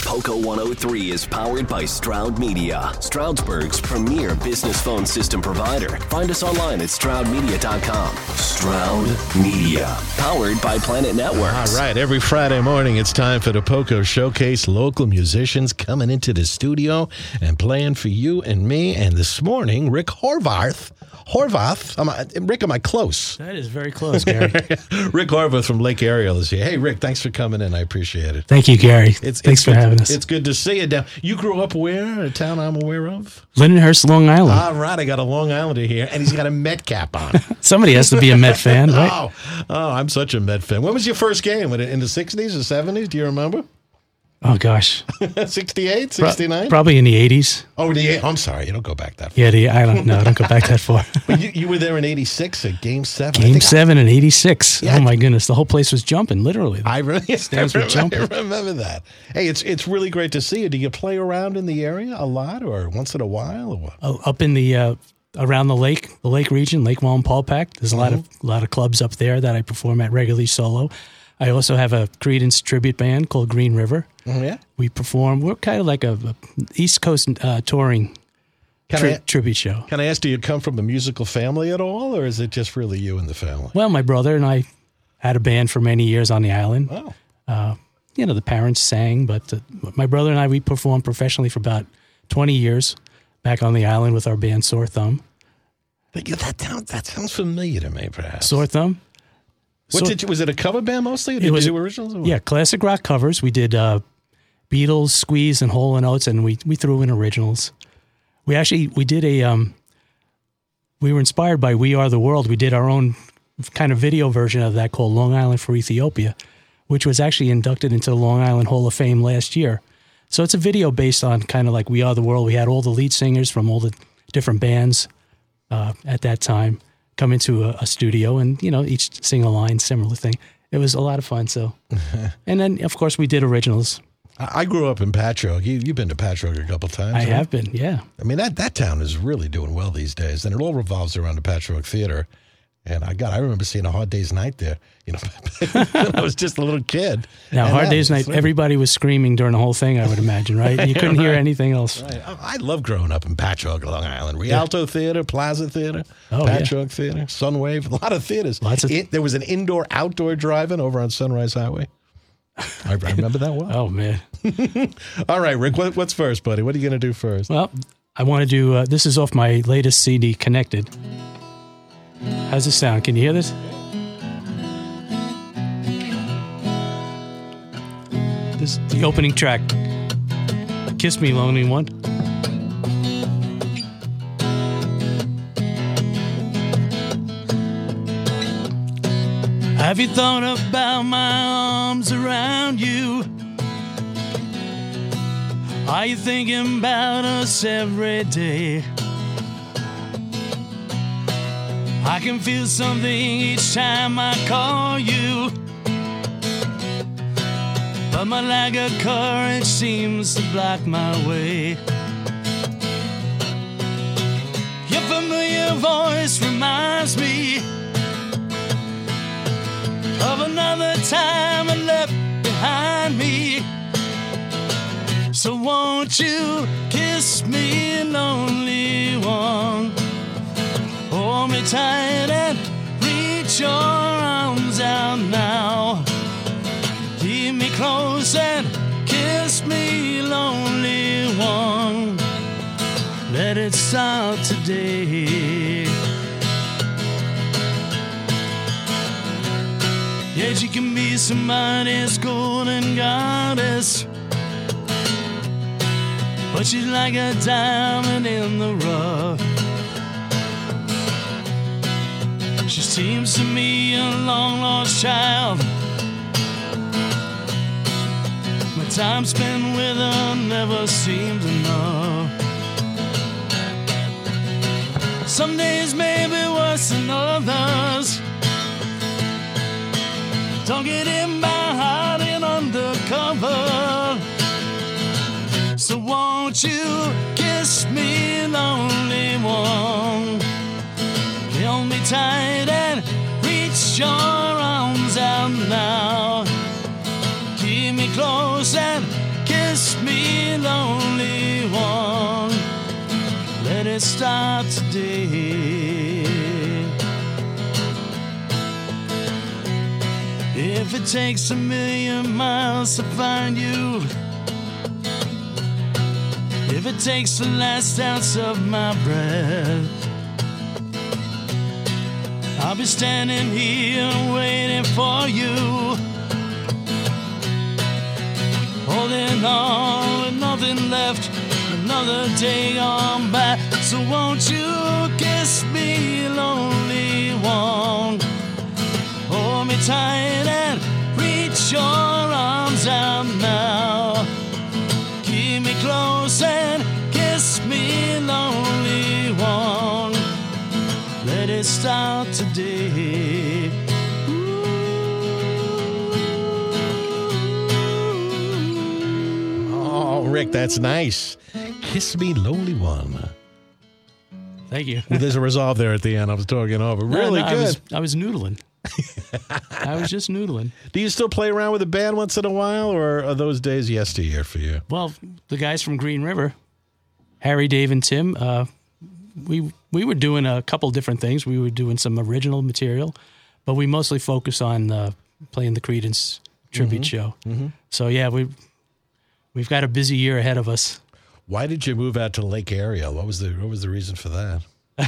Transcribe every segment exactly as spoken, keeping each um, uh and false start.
Poco one oh three is powered by Stroud Media, Stroudsburg's premier business phone system provider. Find us online at stroud media dot com. Stroud Media, powered by Planet Networks. All right, every Friday morning it's time for the Poco Showcase. Local musicians coming into the studio and playing for you and me. And this morning, Rick Horvath. Horvath, am I, Rick, am I close? That is very close, Gary. Rick Horvath from Lake Ariel is here. Hey, Rick, thanks for coming in. I appreciate it. Thank you, Gary. It's, Thanks it's for good, having us. It's good to see you. Down. You grew up where? A town I'm aware of? Lindenhurst, Long Island. All right, I got a Long Islander here, and he's got a Met cap on. Somebody has to be a Met fan, right? oh, oh, I'm such a Met fan. When was your first game? In the sixties or seventies? Do you remember? Oh, gosh. sixty-eight, sixty-nine? Pro- probably in the eighties. Oh, the, I'm sorry. You don't go back that far. Yeah, the, I don't know. I don't go back that far. But you, you were there in eighty-six at Game seven. Game seven I, in eighty-six. Yeah, oh, my goodness. The whole place was jumping, literally. I, really, I, remember, I remember that. Hey, it's it's really great to see you. Do you play around in the area a lot or once in a while? Or what? Uh, up in the, uh, around the lake, the lake region, Lake Wallenpaupack. There's a mm-hmm. lot of a lot of clubs up there that I perform at regularly solo. I also have a Creedence tribute band called Green River. Oh, yeah? We perform. We're kind of like a, a East Coast uh, touring tri- I, tribute show. Can I ask, do you come from a musical family at all, or is it just really you and the family? Well, my brother and I had a band for many years on the island. Oh. Uh, you know, the parents sang, but uh, my brother and I, we performed professionally for about twenty years back on the island with our band Sore Thumb. But yeah, that, sounds, that sounds familiar to me, perhaps. Sore Thumb. What So, did you, was it a cover band mostly? Or did it was, you do originals? Or what? Yeah, classic rock covers. We did uh, Beatles, Squeeze, and Hole and Oates, and we we threw in originals. We actually we did a. Um, we were inspired by We Are the World. We did our own kind of video version of that called Long Island for Ethiopia, which was actually inducted into the Long Island Hall of Fame last year. So it's a video based on kind of like We Are the World. We had all the lead singers from all the different bands uh, at that time come into a, a studio and, you know, each sing a line, similar thing. It was a lot of fun. So, and then of course we did originals. I grew up in Patchogue. You, you've been to Patchogue a couple times. I right? have been, yeah. I mean, that, that town is really doing well these days, and it all revolves around the Patchogue Theater. And I got, I remember seeing a Hard Day's Night there, you know, when I was just a little kid. Now, and Hard that, Day's Night, really, everybody was screaming during the whole thing, I would imagine, right? You couldn't hear anything else. Right. I, I love growing up in Patchogue, Long Island. Rialto yeah. Theater, Plaza Theater, oh, Patchogue yeah. Theater, Sunwave, a lot of theaters. Lots of it, there was an indoor-outdoor drive-in over on Sunrise Highway. I, I remember that well. Oh, man. All right, Rick, what, what's first, buddy? What are you going to do first? Well, I want to do, uh, this is off my latest C D, Connected. How's it sound? Can you hear this? This is the opening track. Kiss Me, Lonely One. Have you thought about my arms around you? Are you thinking about us every day? I can feel something each time I call you, but my lack of courage seems to block my way. Your familiar voice reminds me of another time I left behind me. So won't you kiss me, lonely one? Hold me tight and reach your arms out now. Keep me close and kiss me, lonely one. Let it start today. Yet you can be somebody's golden goddess, but she's like a diamond in the rough. She seems to me a long-lost child. My time spent with her never seems enough. Some days may be worse than others. Don't get in by hiding undercover. So won't you kiss me, lonely one? Hold me tight and reach your arms out now. Keep me close and kiss kiss me, lonely one. Let it start today. If it takes a million miles to find you, if it takes the last ounce of my breath, I'll be standing here waiting for you, holding on with nothing left, another day gone by. So won't you kiss me, lonely one? Hold me tight and reach your arms out now. Keep me close and kiss me, lonely one. Let it start today. Oh, Rick, that's nice. Kiss me, lonely one. Thank you. Well, there's a resolve there at the end. I was talking over. Really No, no, good. I was, I was noodling. I was just noodling. Do you still play around with a band once in a while, or are those days yesteryear for you? Well, the guys from Green River, Harry, Dave, and Tim, uh, we we were doing a couple different things. We were doing some original material, but we mostly focus on uh, playing the Creedence tribute mm-hmm. show. Mm-hmm. So yeah, we we've got a busy year ahead of us. Why did you move out to Lake Ariel? What was the what was the reason for that?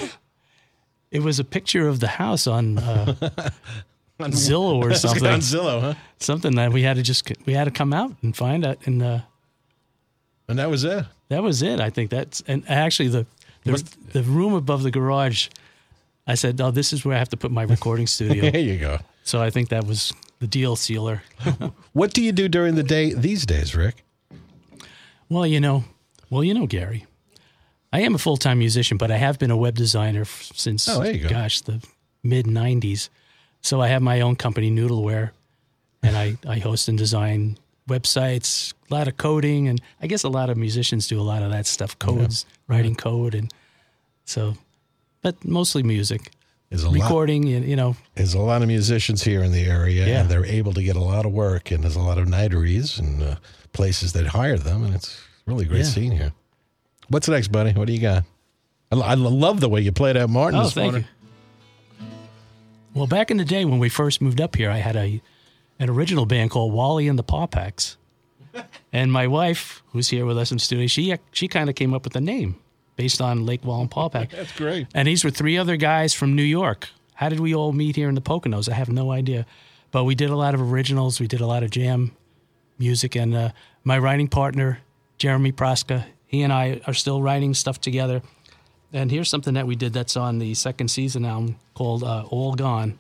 It was a picture of the house on, uh, on Zillow or something. On Zillow, huh? Something that we had to just we had to come out and find it, and uh, and that was it. That was it. I think that's and actually the the, the room above the garage. I said, "Oh, this is where I have to put my recording studio." There you go. So I think that was the deal sealer. What do you do during the day these days, Rick? Well, you know, well, you know, Gary. I am a full-time musician, but I have been a web designer since, oh, there you go. gosh, the mid nineties. So I have my own company, Noodleware, and I, I host and design websites, a lot of coding, and I guess a lot of musicians do a lot of that stuff, codes, yeah. writing yeah. code, and so, but mostly music. There's a recording, lot, you know. There's a lot of musicians here in the area, yeah. and they're able to get a lot of work, and there's a lot of nighteries and uh, places that hire them, and it's really a great yeah. scene here. What's next, buddy? What do you got? I, I love the way you played at Martin oh, this thank morning. You. Well, back in the day when we first moved up here, I had a an original band called Wally and the Pawpacks. And my wife, who's here with us in the studio, she she kind of came up with the name based on Lake Wall and Pawpack. That's great. And these were three other guys from New York. How did we all meet here in the Poconos? I have no idea. But we did a lot of originals. We did a lot of jam music. And uh, my writing partner, Jeremy Praska, he and I are still writing stuff together. And here's something that we did that's on the second season album called uh, All Gone.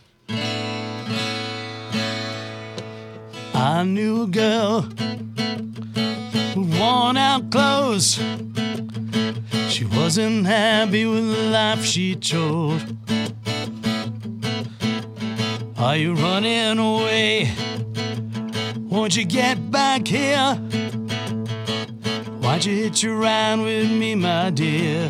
I knew a girl with worn out clothes. She wasn't happy with the life she chose. Are you running away? Won't you get back here? Why'd you hitch a ride with me, my dear?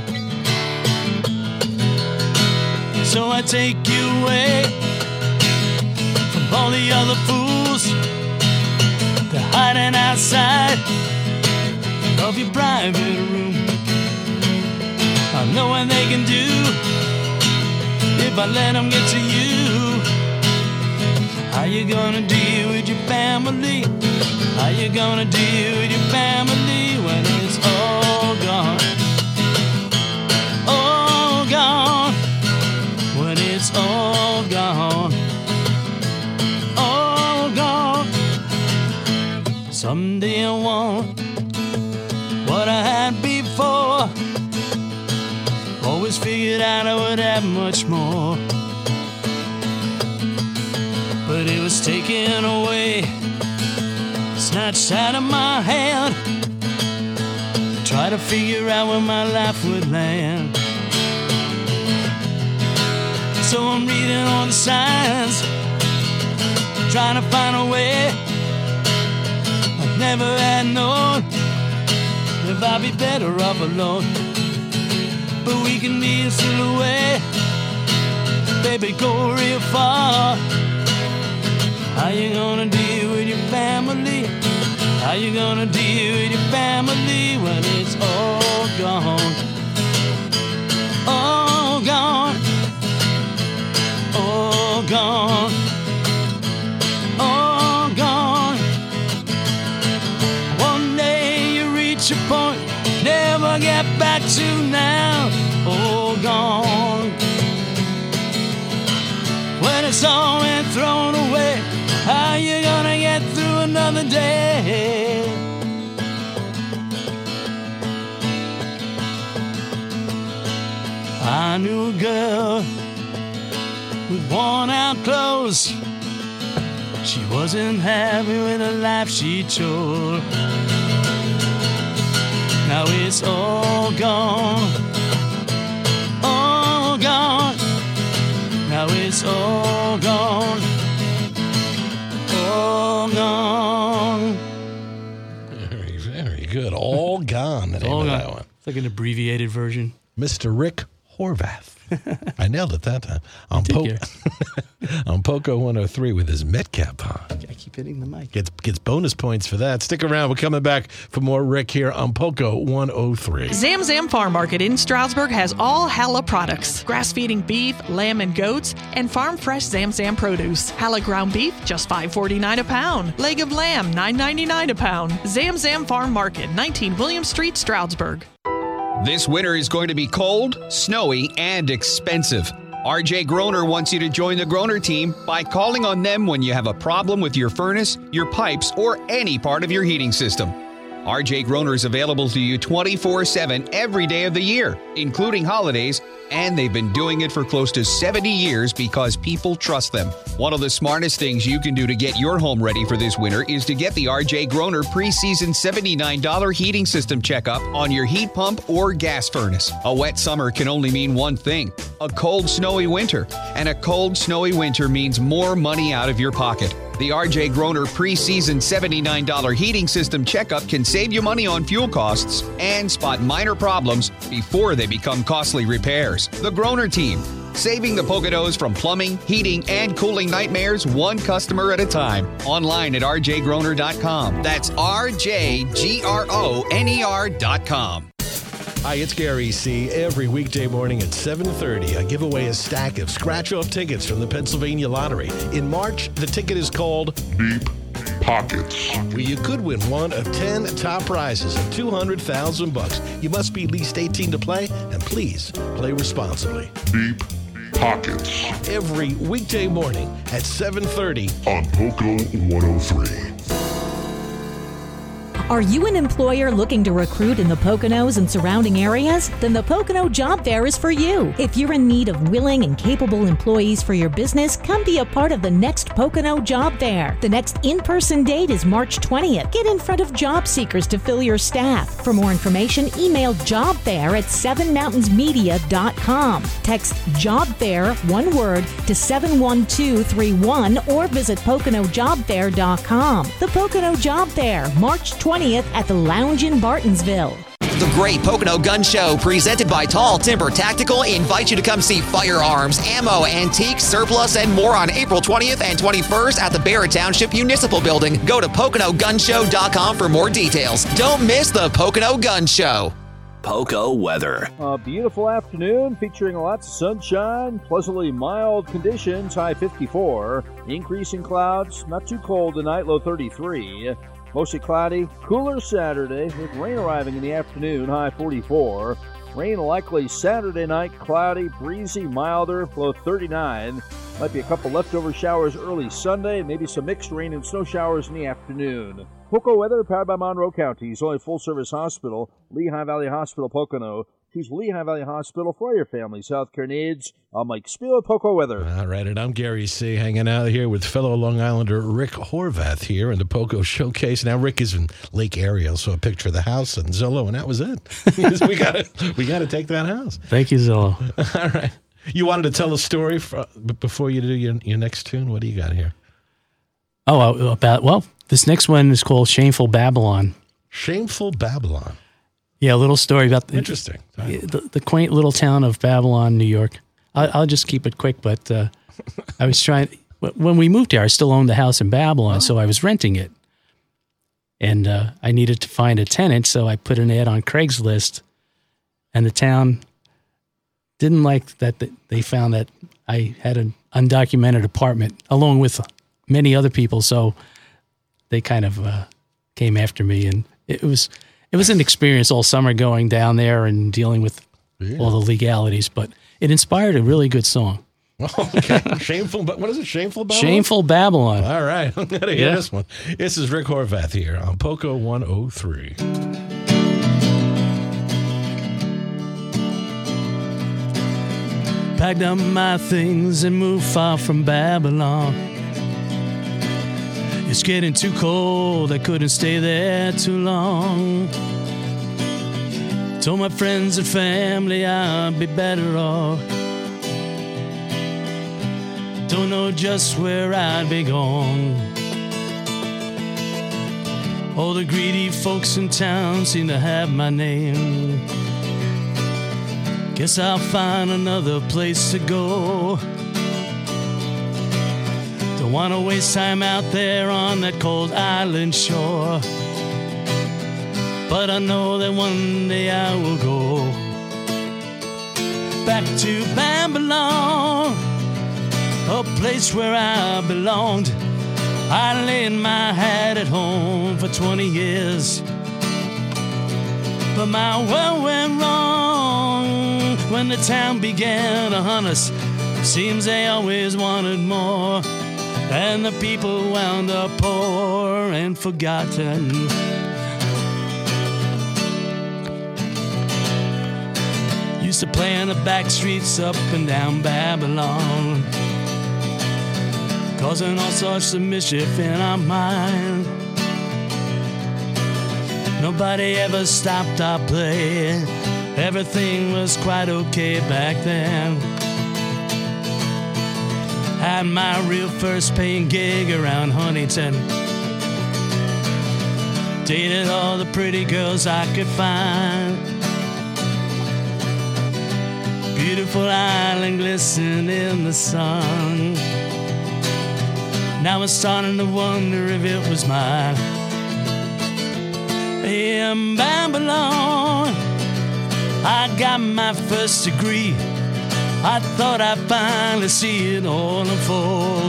So I take you away from all the other fools. They're hiding outside of your private room. I know what they can do if I let them get to you. How you gonna deal with your family? How you gonna deal with your family when it's all gone? All gone. When it's all gone. All gone. Someday I want what I had before. Always figured out I would have much more. But it was taken away, snatched out of my hand. Try to figure out where my life would land. So I'm reading all the signs, trying to find a way. I've never had known if I'd be better off alone. But we can be still away, baby, go real far. How you gonna deal with your family? How you gonna deal with your family when it's all gone? All gone. All gone. All gone. One day you reach a point, never get back to now. All gone. When it's all been thrown away, how you gonna get through another day? I knew a girl with worn out clothes. She wasn't happy with the life she chose. Now it's all gone, all gone. Now it's all gone, all gone. Very, very good. All gone. The name all of gone. that one. It's like an abbreviated version. Mister Rick Horvath. I nailed it that time. On, po- on Poco one oh three with his Metcalf on. I keep hitting the mic. Gets, gets bonus points for that. Stick around. We're coming back for more Rick here on Poco one oh three. Zam Zam Farm Market in Stroudsburg has all Halla products. Grass-feeding beef, lamb, and goats, and farm-fresh Zam Zam produce. Halla ground beef, just five forty-nine a pound. Leg of lamb, nine ninety-nine a pound. Zam Zam Farm Market, nineteen William Street, Stroudsburg. This winter is going to be cold, snowy, and expensive. R J Groner wants you to join the Groner team by calling on them when you have a problem with your furnace, your pipes, or any part of your heating system. R J Groner is available to you twenty-four seven every day of the year, including holidays, and they've been doing it for close to seventy years because people trust them. One of the smartest things you can do to get your home ready for this winter is to get the R J Groner preseason seventy-nine dollars heating system checkup on your heat pump or gas furnace. A wet summer can only mean one thing, a cold, snowy winter. And a cold, snowy winter means more money out of your pocket. The R J Groner preseason seventy-nine dollars heating system checkup can save you money on fuel costs and spot minor problems before they become costly repairs. The Groner team, saving the Poconos from plumbing, heating, and cooling nightmares one customer at a time. Online at r j groner dot com. That's R J G R O N E R dot com. Hi, it's Gary C. Every weekday morning at seven thirty, I give away a stack of scratch-off tickets from the Pennsylvania Lottery. In March, the ticket is called Deep Pockets, where you could win one of ten top prizes of two hundred thousand bucks. You must be at least eighteen to play, and please play responsibly. Deep Pockets. Every weekday morning at seven thirty on Poco one oh three. Are you an employer looking to recruit in the Poconos and surrounding areas? Then the Pocono Job Fair is for you. If you're in need of willing and capable employees for your business, come be a part of the next Pocono Job Fair. The next in-person date is March twentieth. Get in front of job seekers to fill your staff. For more information, email jobfair at seven mountains media dot com. Text Job Fair, one word, to seven one two three one or visit pocono job fair dot com. The Pocono Job Fair, March twentieth at the Lounge in Bartonsville. The Great Pocono Gun Show, presented by Tall Timber Tactical, invites you to come see firearms, ammo, antiques, surplus, and more on April twentieth and twenty-first at the Barrett Township Municipal Building. Go to pocono gun show dot com for more details. Don't miss the Pocono Gun Show. Poco weather. A beautiful afternoon featuring lots of sunshine, pleasantly mild conditions, high fifty-four. Increasing clouds, not too cold tonight, low thirty-three. Mostly cloudy, cooler Saturday with rain arriving in the afternoon, high forty-four. Rain likely Saturday night, cloudy, breezy, milder, low thirty-nine. Might be a couple leftover showers early Sunday, maybe some mixed rain and snow showers in the afternoon. Poco weather powered by Monroe County's only full-service hospital, Lehigh Valley Hospital Pocono. Choose Lehigh Valley Hospital for your family's healthcare needs. I'm Mike Spiel with Poco Weather. All right, and I'm Gary C. hanging out here with fellow Long Islander Rick Horvath here in the Poco Showcase. Now Rick is in Lake Ariel, so a picture of the house and Zillow, and that was it. we got to we got to take that house. Thank you, Zillow. All right. You wanted to tell a story for, before you do your, your next tune? What do you got here? Oh, about, well, this next one is called Shameful Babylon. Shameful Babylon. Yeah, a little story about the, Interesting. the, the quaint little town of Babylon, New York. I'll, I'll just keep it quick, but uh, I was trying, when we moved here, I still owned the house in Babylon, oh. so I was renting it. and uh, I needed to find a tenant, so I put an ad on Craigslist, and the town didn't like that they found that I had an undocumented apartment along with many other people, so they kind of uh, came after me, and it was it was an experience all summer going down there and dealing with yeah. all the legalities, but it inspired a really good song. Okay, Shameful, but what is it? Shameful Babylon? Shameful Babylon. All right, I'm going to hear Yeah. this one. This is Rick Horvath here on Poco one oh three. Packed up my things and moved far from Babylon. It's getting too cold, I couldn't stay there too long. Told my friends and family I'd be better off. Don't know just where I'd be gone. All the greedy folks in town seem to have my name. Guess I'll find another place to go. Don't wanna waste time out there on that cold island shore. But I know that one day I will go back to Babylon, a place where I belonged. I laid my hat at home for twenty years, but my world went wrong when the town began to hunt us. Seems they always wanted more, and the people wound up poor and forgotten. Used to play in the back streets up and down Babylon, causing all sorts of mischief in our mind. Nobody ever stopped our play. Everything was quite okay back then. Had my real first paying gig around Huntington. Dated all the pretty girls I could find. Beautiful island glistened in the sun. Now I'm starting to wonder if it was mine. In Babylon, I got my first degree. I thought I'd finally see it all unfold.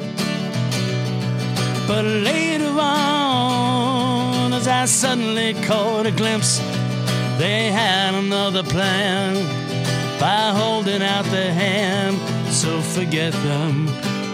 But later on, as I suddenly caught a glimpse, they had another plan by holding out their hand. So forget them.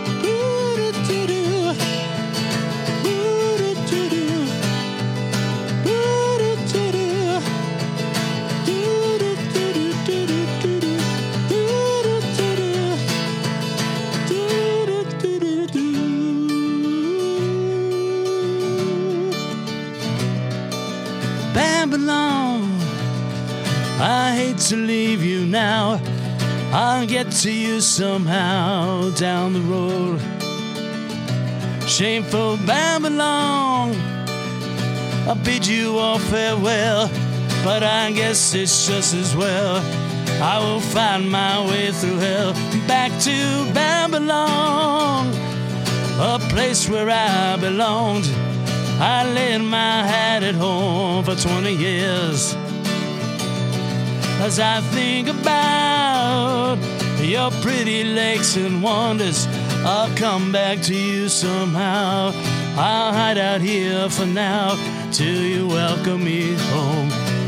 Babylon, I hate to leave you now. I'll get to you somehow down the road. Shameful Babylon, I bid you all farewell, but I guess it's just as well. I will find my way through hell back to Babylon, a place where I belonged. I laid my hat at home for twenty years. As I think about your pretty lakes and wonders, I'll come back to you somehow. I'll hide out here for now till you welcome me home.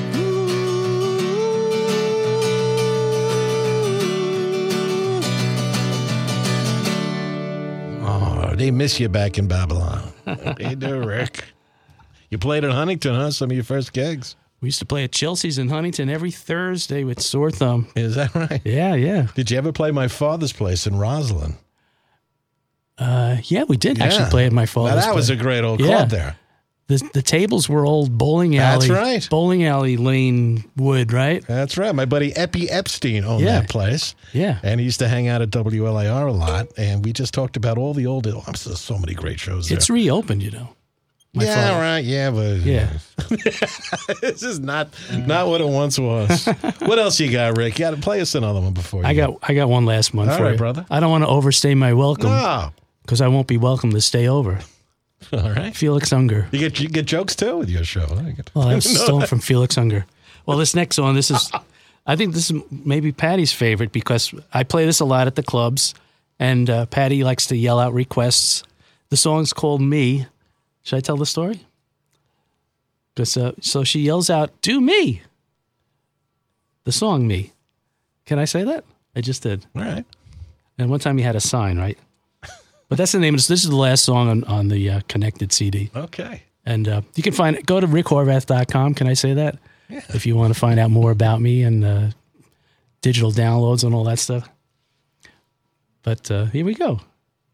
Oh, they miss you back in Babylon. They do, Rick. You played at Huntington, huh? Some of your first gigs. We used to play at Chelsea's in Huntington every Thursday with Sore Thumb. Is that right? Yeah, yeah. Did you ever play my father's place in Roslyn? Uh, yeah, we did Yeah. actually play at my father's Now, that was place. a great old Yeah. club there. The, the tables were old bowling alley. That's right. Bowling alley lane wood, right? That's right. My buddy Epi Epstein owned Yeah. that place. Yeah. And he used to hang out at W L A R a lot. And we just talked about all the old, oh, there's so many great shows there. It's reopened, you know. My yeah, father. right. Yeah, but Yeah. this is not not what it once was. What else you got, Rick? You got to play us another one before you I got I got one last one All for right, you. brother. I don't want to overstay my welcome No. because I won't be welcome to stay over. All right. Felix Unger. You get you get jokes too with your show. I get Well, that's stolen from Felix Unger. Well, this next song, this is, I think this is maybe Patty's favorite because I play this a lot at the clubs, and uh, Patty likes to yell out requests. The song's called Me. Should I tell the story? Because uh, so she yells out, "Do me." The song Me. Can I say that? I just did. All right. And one time he had a sign, right? But that's the name of this. This is the last song on, on the uh, Connected C D. Okay. And uh, you can find it. Go to rick horvath dot com. Can I say that? Yeah. If you want to find out more about me and uh, digital downloads and all that stuff. But uh, here we go.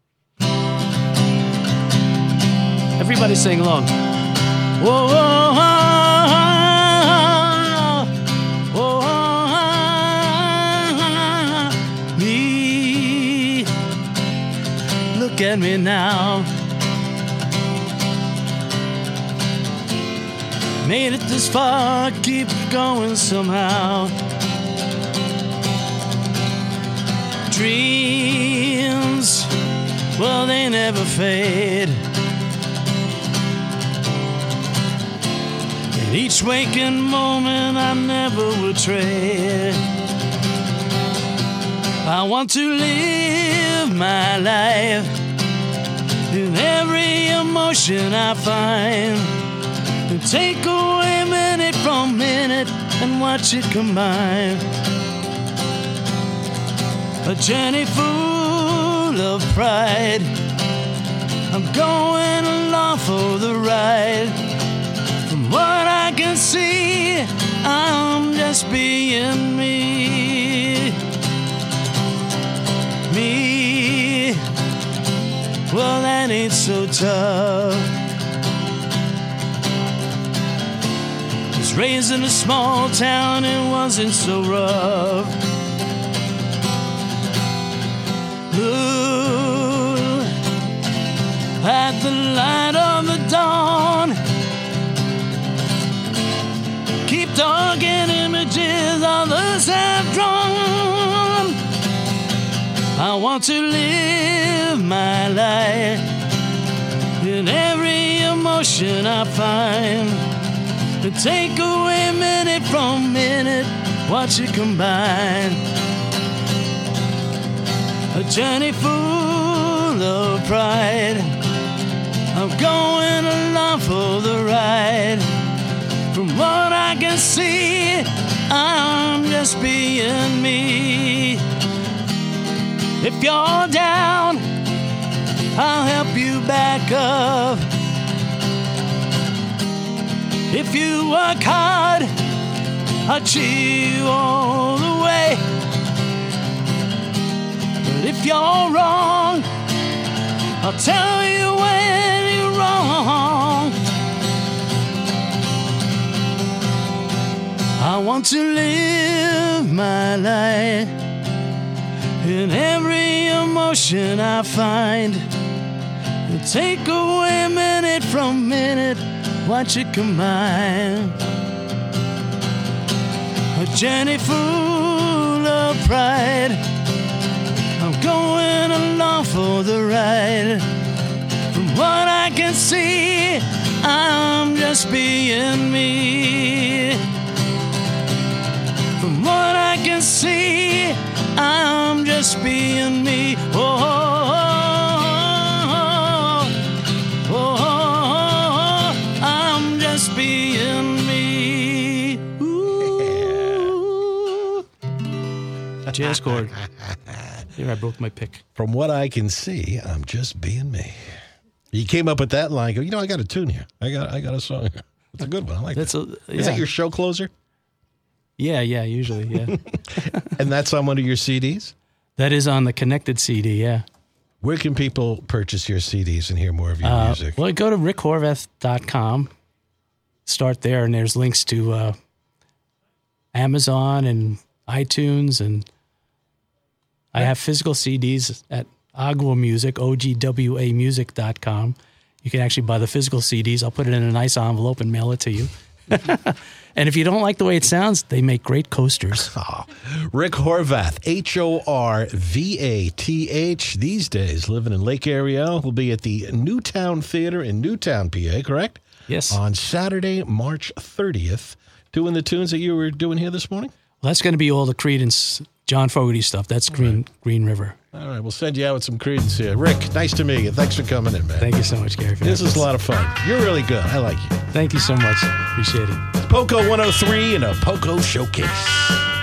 Everybody sing along. Whoa, whoa, whoa. At me now. Made it this far, keep going somehow. Dreams, well, they never fade. In each waking moment, I never would trade. I want to live my life in every emotion I find, and take away minute from minute and watch it combine. A journey full of pride, I'm going along for the ride. From what I can see, I'm just being me. Me. Well, that ain't so tough. Was raised in a small town, it wasn't so rough. Look at the light of the dawn. Keep talking images others have drawn. I want to live my life in every emotion I find, to take away minute from minute, watch it combine. A journey full of pride, I'm going along for the ride. From what I can see, I'm just being me. If you're down, I'll help you back up. If you work hard, I'll cheer you all the way. But if you're wrong, I'll tell you when you're wrong. I want to live my life in every emotion I find, and take away minute from minute, watch it combine. A journey full of pride, I'm going along for the ride. From what I can see, I'm just being me. From what I can see, I'm just being me. Oh, oh, oh, oh, oh, I'm just being me. Ooh. Jazz chord. Here, I broke my pick. From what I can see, I'm just being me. You came up with that line. Go, you know, I got a tune here. I got, I got a song here. It's a good one. I like that's that. A, yeah. Is that your show closer? Yeah, yeah, usually, yeah. And that's on one of your C Ds? That is on the Connected C D, yeah. Where can people purchase your C Ds and hear more of your uh, music? Well, go to rick horvath dot com. Start there, and there's links to uh, Amazon and iTunes, and I have physical C Ds at Agua Music, O G W A music dot com. You can actually buy the physical C Ds. I'll put it in a nice envelope and mail it to you. And if you don't like the way it sounds, they make great coasters. Oh, Rick Horvath, H O R V A T H, these days living in Lake Ariel. Will be at the Newtown Theater in Newtown, P A, correct? Yes. On Saturday, March thirtieth, doing the tunes that you were doing here this morning? Well, that's going to be all the Creedence, John Fogerty stuff. That's Green right. Green River. All right, we'll send you out with some Creedence here. Rick, nice to meet you. Thanks for coming in, man. Thank you so much, Gary. This is a lot of fun. You're really good. I like you. Thank you so much. Appreciate it. Poco one oh three and a Poco Showcase.